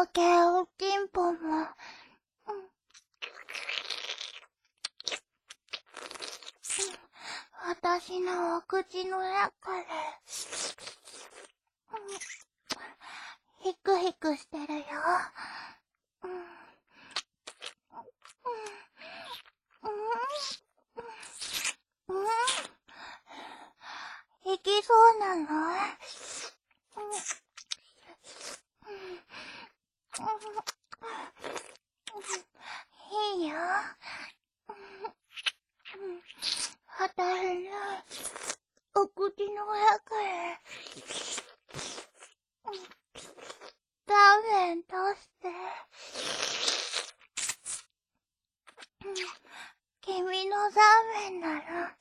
けおちんぽも、私のお口の中で、ヒクヒクしてるよ。行きそうなの？いいよ。私のお口の中へ、ラーメン出して。君のラーメンなら、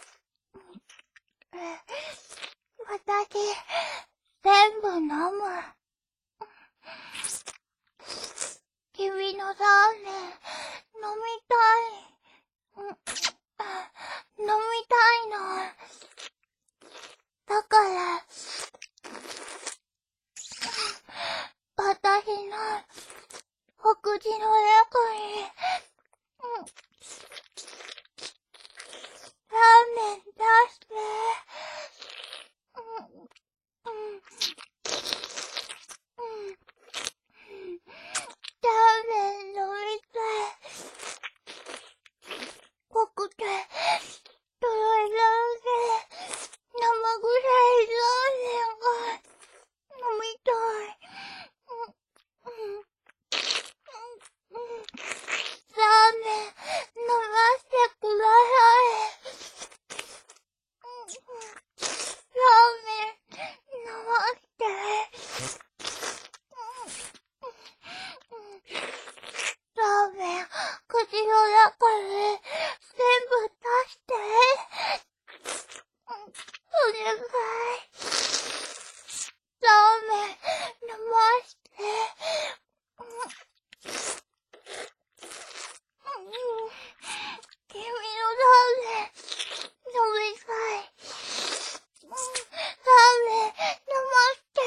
私、全部飲む。君のラーメン、飲みたい。飲みたいの。だから、私のお口の中に、ラーメン出して。ラーメン飲みたい。濃くて、とろいラーメン、生臭いラーメンが飲みたい。ラーメン飲ませてください。ラーメン飲ませて。ラーメン口の中で全部出して。お願い。ラーメン飲ませて。君のラーメン飲みたい。ラーメン飲ませて。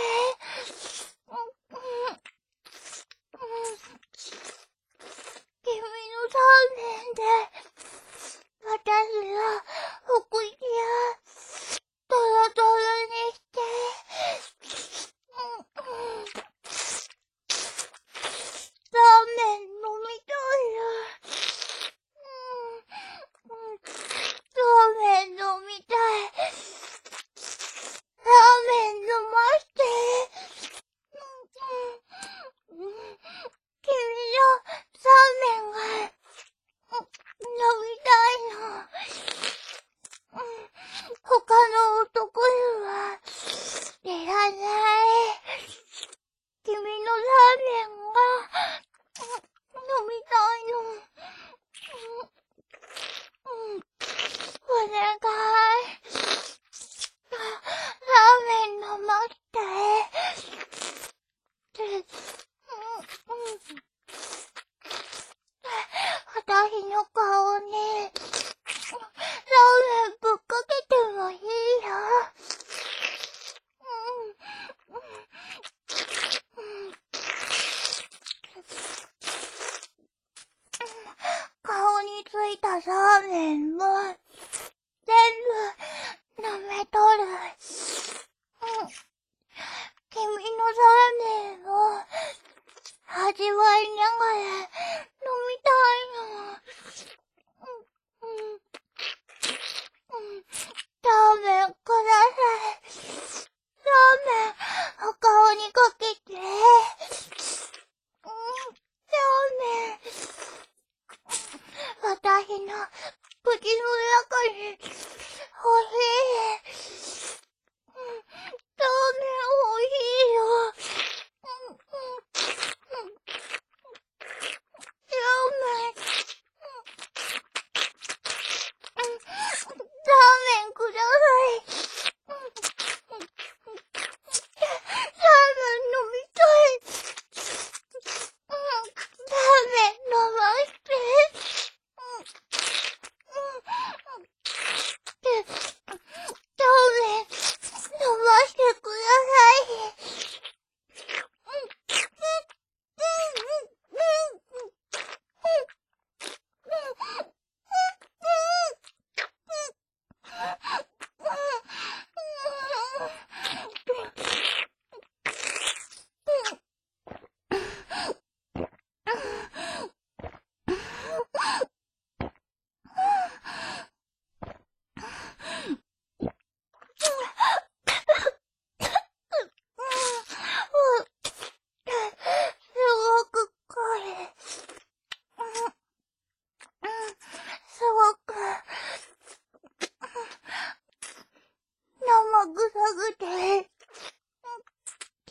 君のラーメンで、私はお口をトロトロにして。ラーメン飲みたいよ。ラーメン飲みたい。ラーメン飲まして。君のラーメンが飲みたいの。他の男にはいらない。君のラーメンが飲みたいの。お願い。ラーメン飲ませて。私の顔に、ラーメンぶっかけてもいいよ。顔についたラーメンも、全部、舐めとる。君のラーメンを、味わいながら、飲みたいの。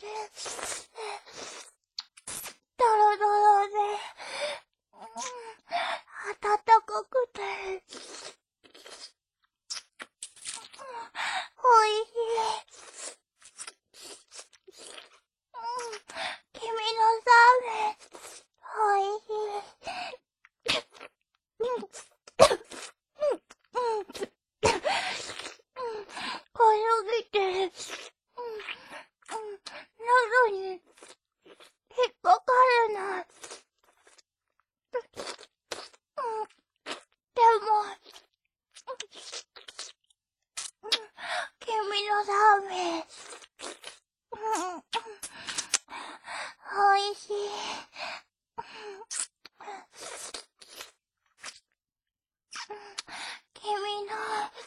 て、ドロドロで、暖かくて、おいしい。君のラーメン、おいしい。濃すぎて、喉に引っかかるな。でも、君のラーメン、おいしい。君の、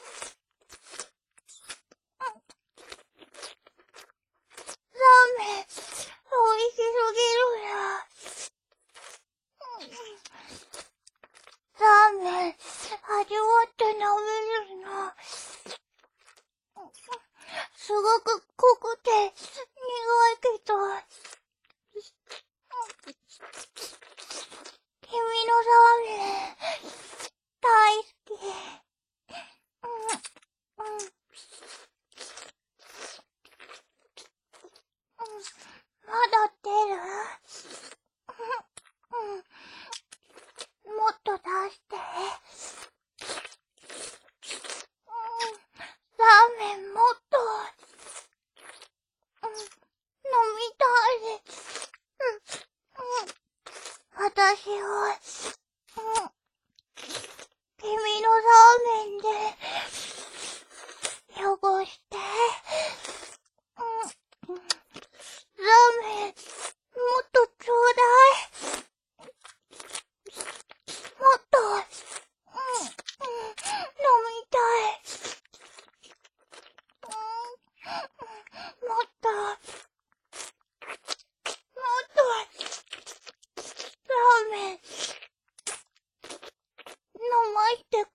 ラーメン、おいしすぎるよ。ラーメン、味わって飲めるの。すごく濃くて、苦いけど、君のラーメン、大好き。まだ出る？もっと出して。ラーメンもっと、飲みたい。私は、君のラーメンで、汚して、ラーメン、もっとちょうだい。もっと、飲みたい。もっと、ラーメン、飲まして